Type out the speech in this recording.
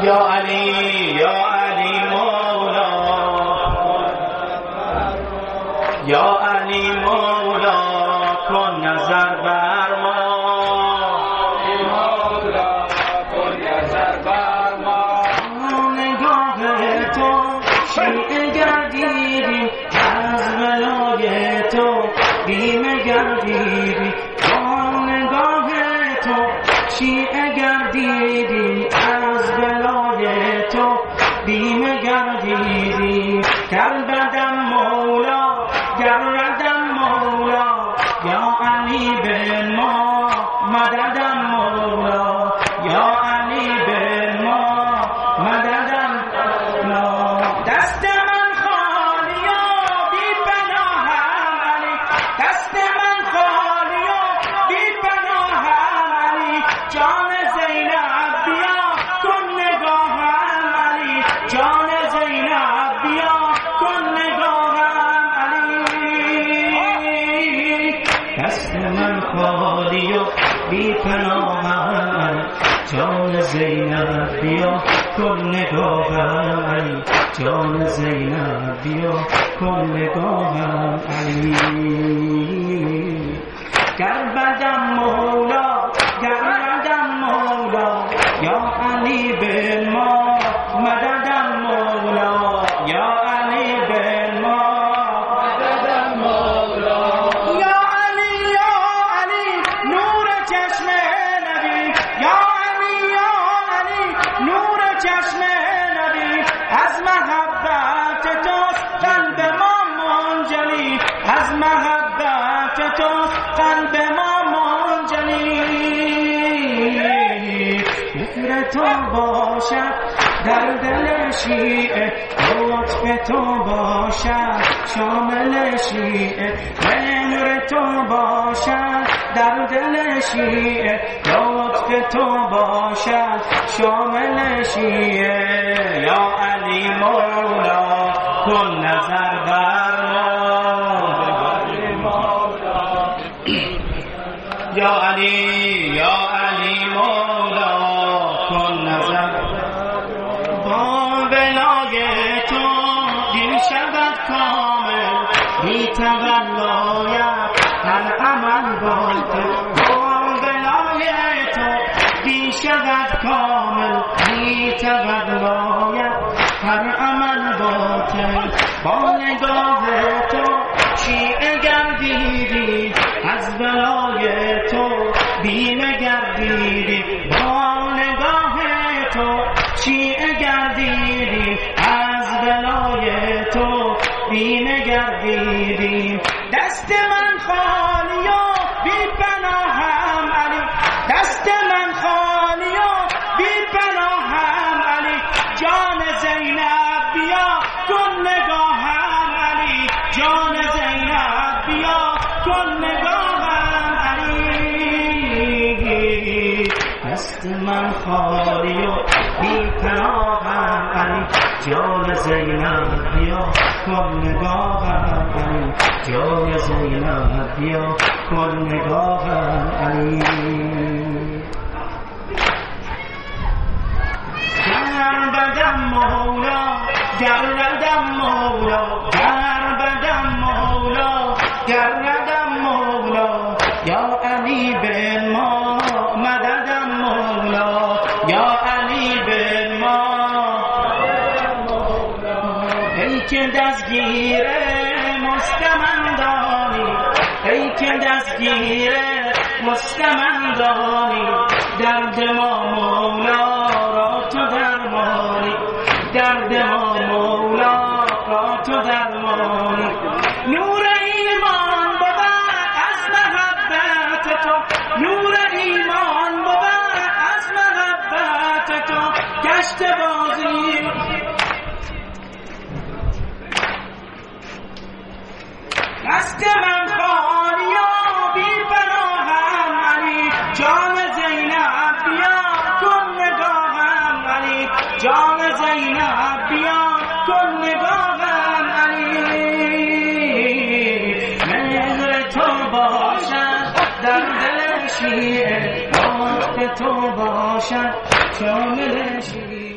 یا علی مولا، یا علی مولا کن نظر بر ما، نگاه تو شیعه گردیدیم از ولای تو بیمه گردیدیم، نگاه تو شیعه گردیدیم از ولای تو بیمه گردیدیم. گرددم مولا گرددم مولا، یا علی بن ما مددم مولا، یا علی بن ما مددم مولا. دست من خالی و بی پناهم علی، دست من خالی و بی پناهم علی، جان زینب بیا کن نگاهم علی، جان زینب بیا کن نگاهم علی. دست من خالی و بی پناهم علی، جان زینب بیا کن نگاهم علی، جان زینب بیا کن نگاهم علی. گرددم مولا گرددم مولا، یا علی بن ما مددم مولا، یا علی بن ما مددم مولا. یا علی نور چشم نبی، یا علی نور چشم نبی، از محبت توست قلب ما منجلی، از محبت توست قلب ما منجلی. مهر تو باشد در دل شیعه، لطف تو باشد شامل شیعه، مهر تو باشد در دل شیعه، لطف تو باشد شامل شیعه. یا علی مولا کن نظر بر ما، یا علی مولا کن نظر. با ولای تو دل شود کامل، بی تولایت هر عمل باطل. با ولای تو دل شود کامل، بی تولایت هر عمل باطل. با نگاه تو شیعه گردیدی از ولای تو بیمه گردیدی، با نگاه تو شیعه گردیدی از ولای تو بیمه گردیدی. دست من خالی و بی پناهم علی، دست من خالی و بی پناهم علی، جان زینب بیا کن نگاهم علی، جان زینب بیا کن نگاهم علی. دست من خالی و بی پناهم علی، جان زینب بیا کن نگاهم علی، جان زینب بیا کن نگاهم علی. گرددم مولا گرددم مولا، گرددم مولا گرددم مولا، یا علی بن ما مددم مولا، یا علی بن ما مددم مولا. ای که دستگیر مستمندانی، ای که دستگیر مستمندانی، درد ما مولا را تو درمانی، درد ما مولا را تو درمانی. نور ایمان بود از محبت تو، نور ایمان بود از محبت تو، گشت بازی دست من خالی و بی پناهم علی، جان زینب بیا کن نگاهم علی، جان زینب بیا کن نگاهم علی. مهر تو باشد در دل شیعه، لطف تو باشد شامل شیعه.